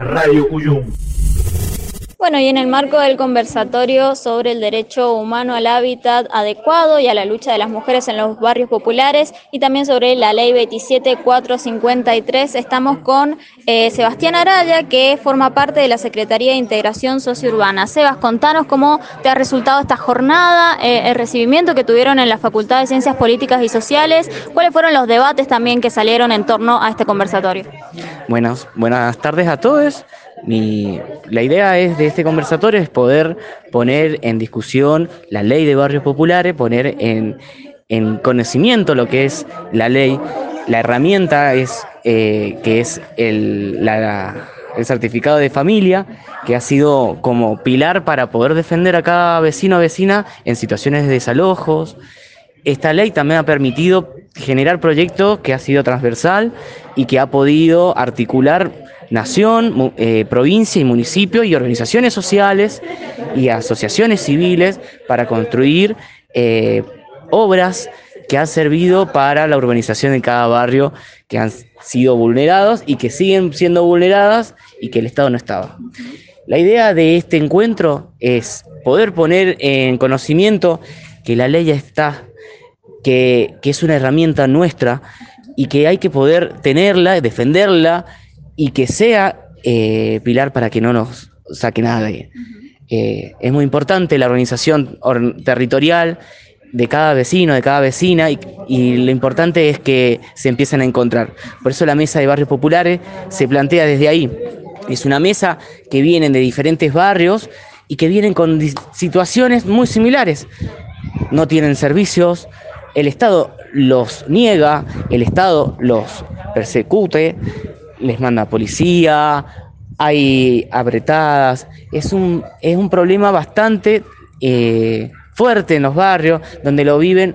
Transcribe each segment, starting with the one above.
Radio Cuyum. Bueno, y en el marco del conversatorio sobre el derecho humano al hábitat adecuado y a la lucha de las mujeres en los barrios populares y también sobre la ley 27453, estamos con Sebastián Araya, que forma parte de la Secretaría de Integración Sociourbana. Sebas, contanos cómo te ha resultado esta jornada, el recibimiento que tuvieron en la Facultad de Ciencias Políticas y Sociales, cuáles fueron los debates también que salieron en torno a este conversatorio. Buenas tardes a todos. La idea de este conversatorio es poder poner en discusión la ley de barrios populares, poner en conocimiento lo que es la ley. La herramienta que es el certificado de familia, que ha sido como pilar para poder defender a cada vecino o vecina en situaciones de desalojos. Esta ley también ha permitido generar proyectos que ha sido transversal y que ha podido articular nación, provincia y municipio y organizaciones sociales y asociaciones civiles para construir obras que han servido para la urbanización de cada barrio, que han sido vulnerados y que siguen siendo vulneradas y que el Estado no estaba. La idea de este encuentro es poder poner en conocimiento que la ley ya está, que es una herramienta nuestra y que hay que poder tenerla, defenderla y que sea pilar para que no nos saque nadie. Es muy importante la organización territorial de cada vecino, de cada vecina y lo importante es que se empiecen a encontrar. Por eso la mesa de barrios populares se plantea desde ahí. Es una mesa que vienen de diferentes barrios y que vienen con situaciones muy similares. No tienen servicios, el Estado los niega, el Estado los persecute, les manda policía, hay apretadas. Es un problema bastante fuerte en los barrios, donde lo viven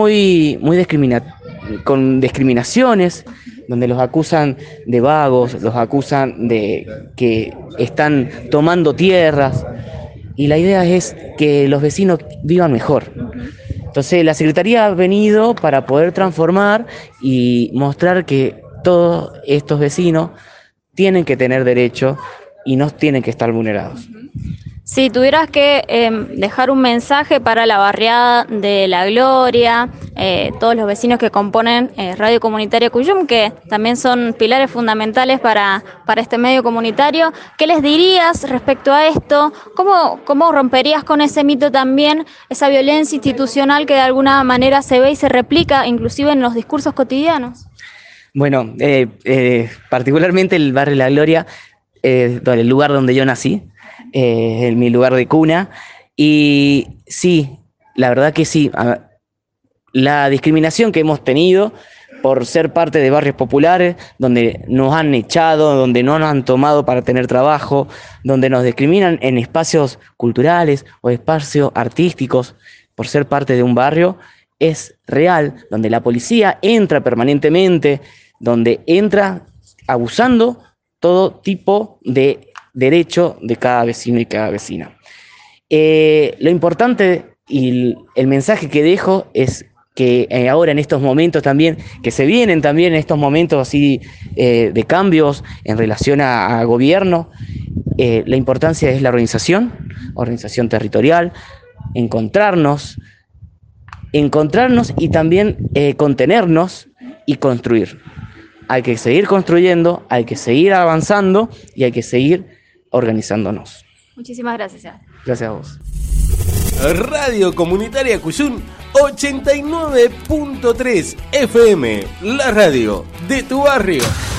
con discriminaciones, donde los acusan de vagos, los acusan de que están tomando tierras, y la idea es que los vecinos vivan mejor. Entonces la Secretaría ha venido para poder transformar y mostrar que todos estos vecinos tienen que tener derecho y no tienen que estar vulnerados. Si tuvieras que dejar un mensaje para la barriada de La Gloria, todos los vecinos que componen Radio Comunitaria Cuyum, que también son pilares fundamentales para este medio comunitario, ¿qué les dirías respecto a esto? ¿Cómo romperías con ese mito también, esa violencia institucional que de alguna manera se ve y se replica inclusive en los discursos cotidianos? Bueno, particularmente el barrio La Gloria, el lugar donde yo nací, en mi lugar de cuna, y sí, la verdad que sí, la discriminación que hemos tenido por ser parte de barrios populares, donde nos han echado, donde no nos han tomado para tener trabajo, donde nos discriminan en espacios culturales o espacios artísticos por ser parte de un barrio, es real, donde la policía entra permanentemente, donde entra abusando todo tipo de derecho de cada vecino y cada vecina. Lo importante y el mensaje que dejo es que ahora en estos momentos también, que se vienen también en estos momentos así de cambios en relación a gobierno, la importancia es la organización territorial, encontrarnos y también contenernos y construir. Hay que seguir construyendo, hay que seguir avanzando y hay que seguir organizándonos. Muchísimas gracias. Gracias a vos. Radio Comunitaria Cuyum 89.3 FM, la radio de tu barrio.